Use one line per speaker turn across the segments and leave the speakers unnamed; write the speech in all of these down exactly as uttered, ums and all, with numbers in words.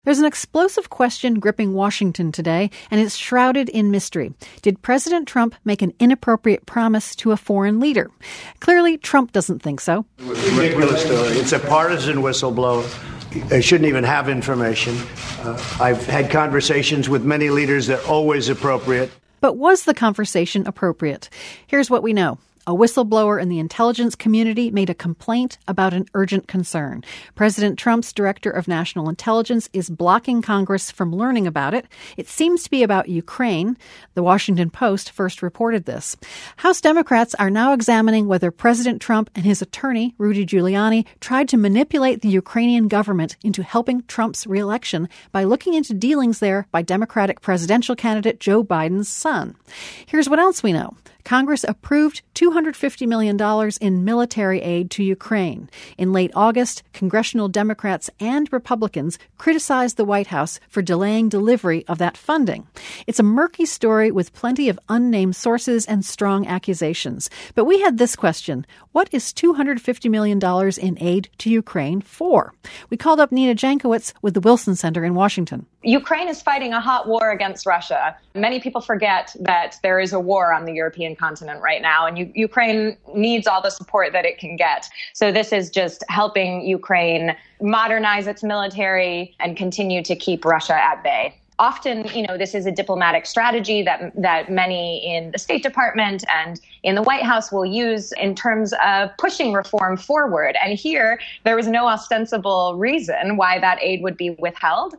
There's an explosive question gripping Washington today, and it's shrouded in mystery. Did President Trump make an inappropriate promise to a foreign leader? Clearly, Trump doesn't think so.
Ridiculous story. It's a partisan whistleblower. They shouldn't even have information. Uh, I've had conversations with many leaders that are always appropriate.
But was the conversation appropriate? Here's what we know. A whistleblower in the intelligence community made a complaint about an urgent concern. President Trump's director of national intelligence is blocking Congress from learning about it. It seems to be about Ukraine. The Washington Post first reported this. House Democrats are now examining whether President Trump and his attorney, Rudy Giuliani, tried to manipulate the Ukrainian government into helping Trump's reelection by looking into dealings there by Democratic presidential candidate Joe Biden's son. Here's what else we know. Congress approved two hundred fifty million dollars in military aid to Ukraine. In late August, congressional Democrats and Republicans criticized the White House for delaying delivery of that funding. It's a murky story with plenty of unnamed sources and strong accusations. But we had this question. What is two hundred fifty million dollars in aid to Ukraine for? We called up Nina Jankowicz with the Wilson Center in Washington.
Ukraine is fighting a hot war against Russia. Many people forget that there is a war on the European continent right now, and U- Ukraine needs all the support that it can get. So this is just helping Ukraine modernize its military and continue to keep Russia at bay. Often, you know, this is a diplomatic strategy that that many in the State Department and in the White House will use in terms of pushing reform forward. And here, there was no ostensible reason why that aid would be withheld.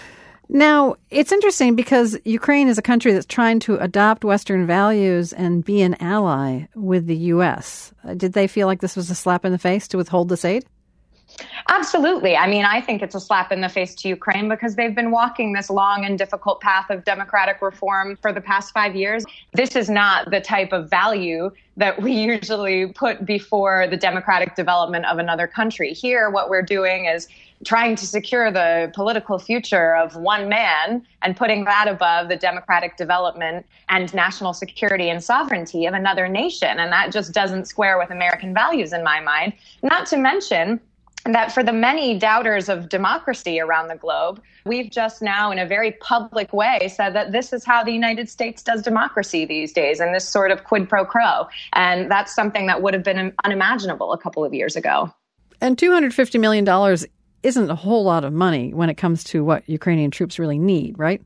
Now, it's interesting because Ukraine is a country that's trying to adopt Western values and be an ally with the U S. Did they feel like this was a slap in the face to withhold this aid?
Absolutely. I mean, I think it's a slap in the face to Ukraine because they've been walking this long and difficult path of democratic reform for the past five years. This is not the type of value that we usually put before the democratic development of another country. Here, what we're doing is trying to secure the political future of one man and putting that above the democratic development and national security and sovereignty of another nation. And that just doesn't square with American values in my mind. Not to mention that for the many doubters of democracy around the globe, we've just now in a very public way said that this is how the United States does democracy these days, and this sort of quid pro quo. And that's something that would have been unimaginable a couple of years ago.
And two hundred fifty million dollars isn't a whole lot of money when it comes to what Ukrainian troops really need, right?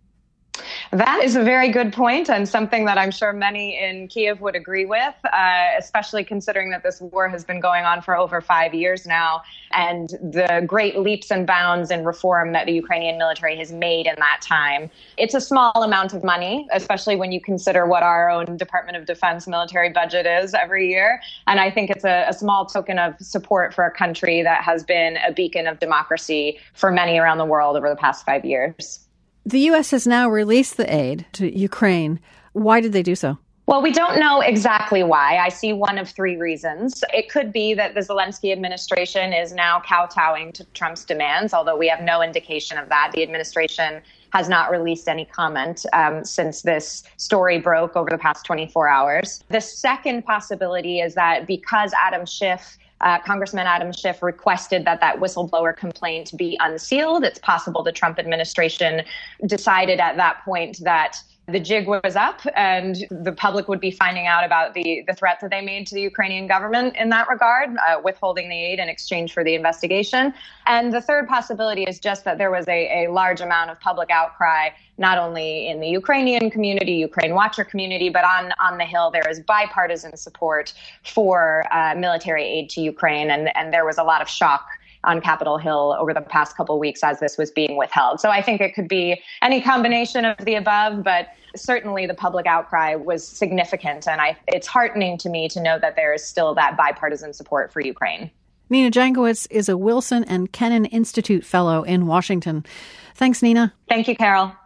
That is a very good point and something that I'm sure many in Kyiv would agree with, uh, especially considering that this war has been going on for over five years now and the great leaps and bounds in reform that the Ukrainian military has made in that time. It's a small amount of money, especially when you consider what our own Department of Defense military budget is every year. And I think it's a, a small token of support for a country that has been a beacon of democracy for many around the world over the past five years.
The U S has now released the aid to Ukraine. Why did they do so?
Well, we don't know exactly why. I see one of three reasons. It could be that the Zelensky administration is now kowtowing to Trump's demands, although we have no indication of that. The administration has not released any comment um, since this story broke over the past twenty-four hours. The second possibility is that because Adam Schiff Uh, Congressman Adam Schiff requested that that whistleblower complaint be unsealed. It's possible the Trump administration decided at that point that the jig was up and the public would be finding out about the, the threat that they made to the Ukrainian government in that regard, uh, withholding the aid in exchange for the investigation. And the third possibility is just that there was a, a large amount of public outcry, not only in the Ukrainian community, Ukraine Watcher community, but on, on the Hill, there is bipartisan support for uh, military aid to Ukraine. And, and there was a lot of shock on Capitol Hill over the past couple of weeks as this was being withheld. So I think it could be any combination of the above, but certainly the public outcry was significant. And I, it's heartening to me to know that there is still that bipartisan support for Ukraine.
Nina Jankowicz is a Wilson and Kennan Institute Fellow in Washington. Thanks, Nina.
Thank you, Carol.